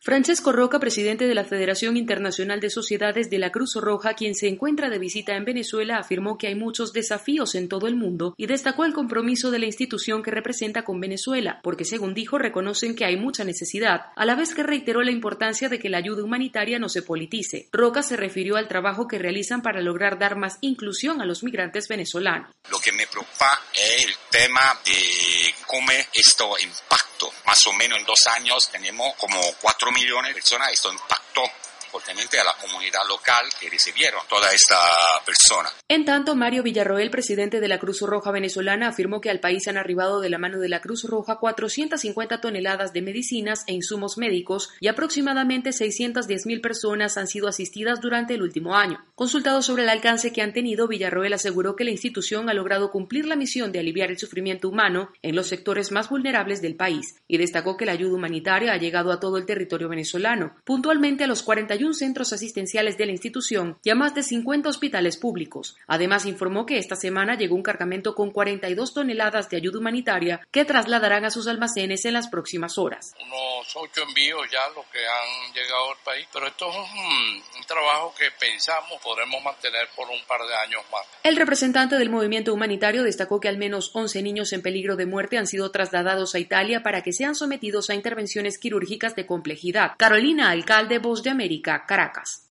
Francesco Roca, presidente de la Federación Internacional de Sociedades de la Cruz Roja, quien se encuentra de visita en Venezuela, afirmó que hay muchos desafíos en todo el mundo y destacó el compromiso de la institución que representa con Venezuela, porque según dijo, reconocen que hay mucha necesidad, a la vez que reiteró la importancia de que la ayuda humanitaria no se politice. Roca se refirió al trabajo que realizan para lograr dar más inclusión a los migrantes venezolanos. Lo que me preocupa es el tema de cómo esto impacta. Más o menos en 2 años tenemos como 4 millones de personas. Esto impactó fuertemente a la comunidad local que recibieron toda esta persona. En tanto, Mario Villarroel, presidente de la Cruz Roja venezolana, afirmó que al país han arribado de la mano de la Cruz Roja 450 toneladas de medicinas e insumos médicos y aproximadamente 610.000 personas han sido asistidas durante el último año. Consultado sobre el alcance que han tenido, Villarroel aseguró que la institución ha logrado cumplir la misión de aliviar el sufrimiento humano en los sectores más vulnerables del país y destacó que la ayuda humanitaria ha llegado a todo el territorio venezolano, puntualmente a los 41 centros asistenciales de la institución y a más de 50 hospitales públicos. Además, informó que esta semana llegó un cargamento con 42 toneladas de ayuda humanitaria que trasladarán a sus almacenes en las próximas horas. Unos 8 envíos ya los que han llegado al país, pero esto es un trabajo que pensamos podremos mantener por un par de años más. El representante del movimiento humanitario destacó que al menos 11 niños en peligro de muerte han sido trasladados a Italia para que sean sometidos a intervenciones quirúrgicas de complejidad. Carolina Alcalde, Voz de América, Caracas.